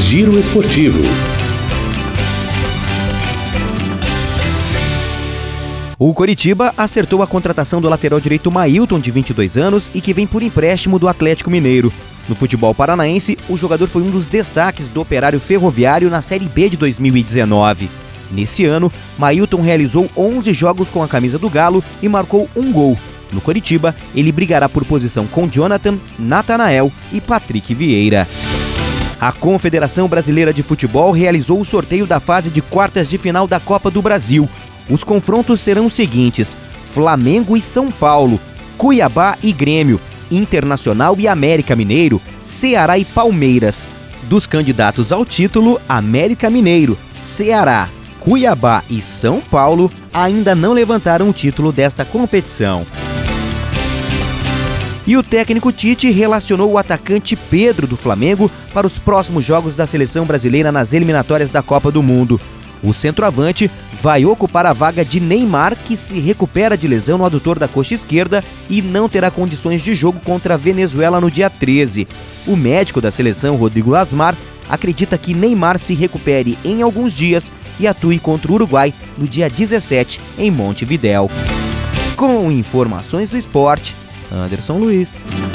Giro Esportivo. O Coritiba acertou a contratação do lateral direito Mailton, de 22 anos, e que vem por empréstimo do Atlético Mineiro. No futebol paranaense, o jogador foi um dos destaques do Operário Ferroviário na Série B de 2019. Nesse ano, Mailton realizou 11 jogos com a camisa do Galo e marcou um gol. No Coritiba, ele brigará por posição com Jonathan, Natanael e Patrick Vieira. A Confederação Brasileira de Futebol realizou o sorteio da fase de quartas de final da Copa do Brasil. Os confrontos serão os seguintes: Flamengo e São Paulo, Cuiabá e Grêmio, Internacional e América Mineiro, Ceará e Palmeiras. Dos candidatos ao título, América Mineiro, Ceará, Cuiabá e São Paulo ainda não levantaram o título desta competição. E o técnico Tite relacionou o atacante Pedro do Flamengo para os próximos jogos da seleção brasileira nas eliminatórias da Copa do Mundo. O centroavante vai ocupar a vaga de Neymar, que se recupera de lesão no adutor da coxa esquerda e não terá condições de jogo contra a Venezuela no dia 13. O médico da seleção, Rodrigo Lasmar, acredita que Neymar se recupere em alguns dias e atue contra o Uruguai no dia 17, em Montevidéu. Com informações do esporte, Anderson Luiz.